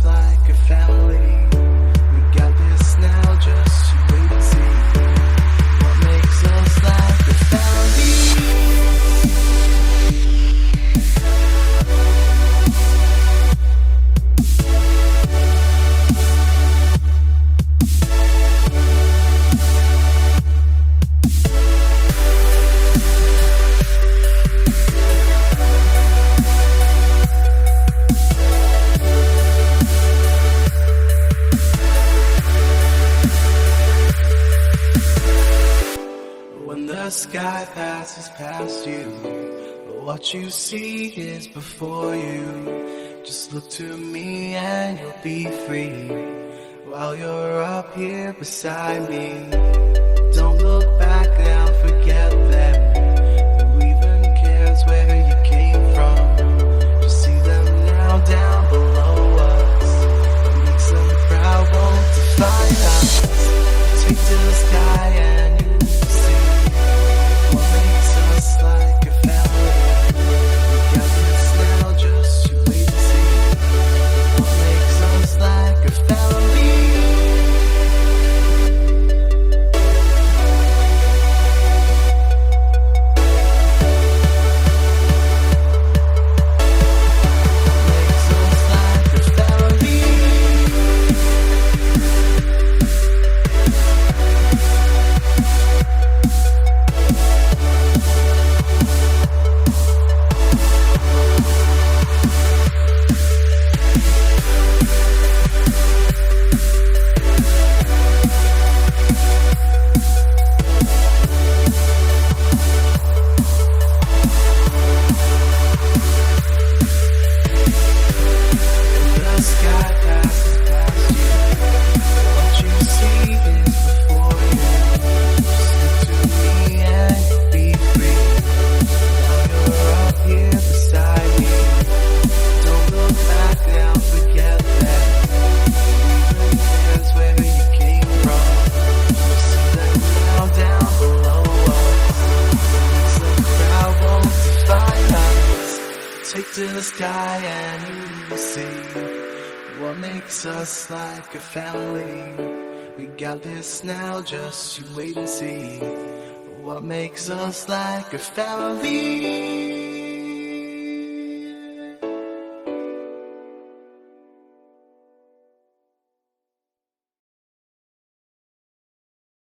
us like a family. We got this now, just you wait and see what makes us like a family. When the sky passes past you, what you see is before you. Just look to me and you'll be free, while you're up here beside me. Don't look back now, forget them. Who even cares where you came from? Just see them now down below us. It makes them proud, won't define us. Take to the sky and you what makes us like a family. We got this now, just you wait and see what makes us like a family. Makes us like a family. The sky passes past you. What you see is before you. Just look to me and you'll be free. Now you're up here beside me. Don't look back now, forget that. Who even cares where you came from? Just see them now down below us. Makes the crowd won't define us. Take to the sky and you will see what makes us like a family. We got this now, just you wait and see what makes us like a family.